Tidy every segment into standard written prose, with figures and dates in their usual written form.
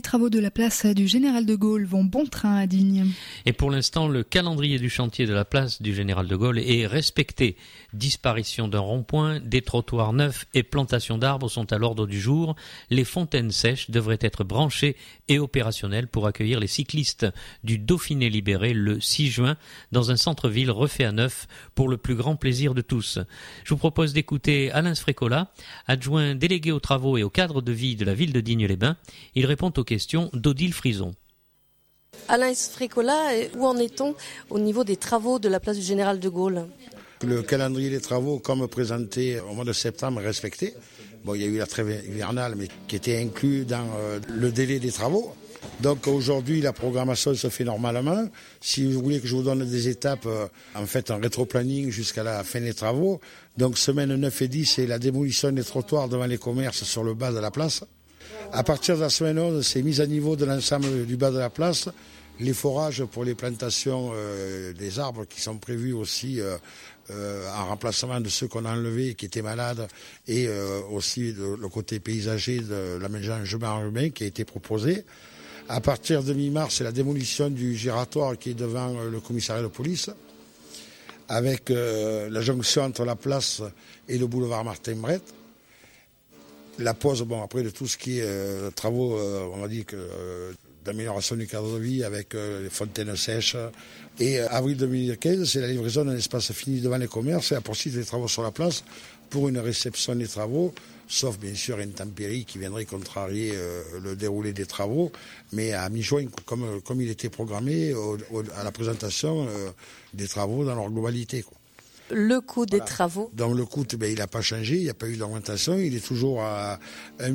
travaux de la place du Général de Gaulle vont bon train à Digne. Et pour l'instant, le calendrier du chantier de la place du Général de Gaulle est respecté. Disparition d'un rond-point, des trottoirs neufs et plantation d'arbres sont à l'ordre du jour. Les fontaines sèches devraient être branchées et opérationnelles pour accueillir les cyclistes du Dauphiné libéré le 6 juin dans un centre-ville refait à neuf pour le plus grand plaisir de tous. Je vous propose d'écouter Alain Sfrécola, adjoint délégué aux travaux et au cadre de vie de la ville de Digne-les-Bains. Il répond aux questions d'Odile Frison. Alain Sfrécola, où en est-on au niveau des travaux de la place du Général de Gaulle ? Le calendrier des travaux, comme présenté au mois de septembre, est respecté. Bon, il y a eu la trêve hivernale, mais qui était inclus dans le délai des travaux. Donc aujourd'hui, la programmation se fait normalement. Si vous voulez que je vous donne des étapes, en fait, un rétro-planning jusqu'à la fin des travaux. Donc semaine 9 et 10, c'est la démolition des trottoirs devant les commerces sur le bas de la place. À partir de la semaine 11, c'est mise à niveau de l'ensemble du bas de la place. Les forages pour les plantations des arbres qui sont prévus aussi en remplacement de ceux qu'on a enlevés qui étaient malades et aussi le côté paysager de l'aménagement urbain qui a été proposé. À partir de mi-mars, c'est la démolition du giratoire qui est devant le commissariat de police avec la jonction entre la place et le boulevard Martin-Brett. La pose, bon, après de tout ce qui est travaux, on va dire d'amélioration du cadre de vie avec les fontaines sèches. Et avril 2015, c'est la livraison d'un espace fini devant les commerces et la poursuite des travaux sur la place pour une réception des travaux, sauf bien sûr intempéries qui viendraient contrarier le déroulé des travaux, mais à mi-juin, comme il était programmé à la présentation des travaux dans leur globalité, quoi. Le coût des travaux. Donc le coût, il n'a pas changé, il n'y a pas eu d'augmentation, il est toujours à 1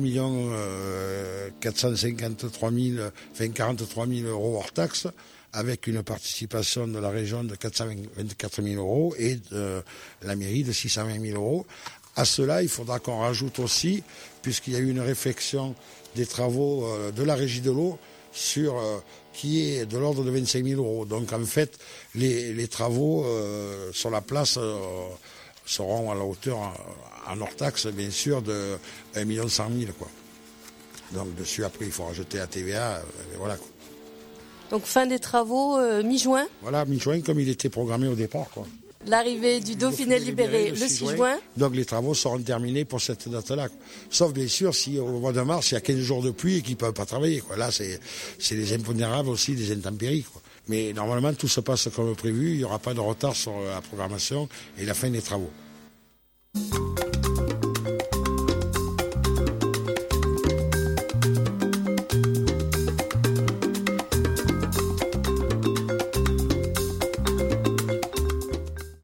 453 43 000 euros hors taxe, avec une participation de la région de 424 000 euros et de la mairie de 620 000 euros. À cela, il faudra qu'on rajoute aussi, puisqu'il y a eu une réflexion des travaux de la régie de l'eau sur qui est de l'ordre de 25 000 euros. Donc en fait, les travaux sur la place seront à la hauteur, en hors taxe bien sûr, de 1 100 000 quoi. Donc dessus après il faut rajouter la TVA, et voilà quoi. Donc fin des travaux mi-juin. Voilà, mi-juin comme il était programmé au départ quoi. L'arrivée du Dauphiné libéré le 6 juin. Donc les travaux seront terminés pour cette date-là. Sauf bien sûr si au mois de mars, il y a 15 jours de pluie et qu'ils ne peuvent pas travailler, quoi. Là, c'est les impondérables aussi, des intempéries, quoi. Mais normalement, tout se passe comme prévu. Il n'y aura pas de retard sur la programmation et la fin des travaux.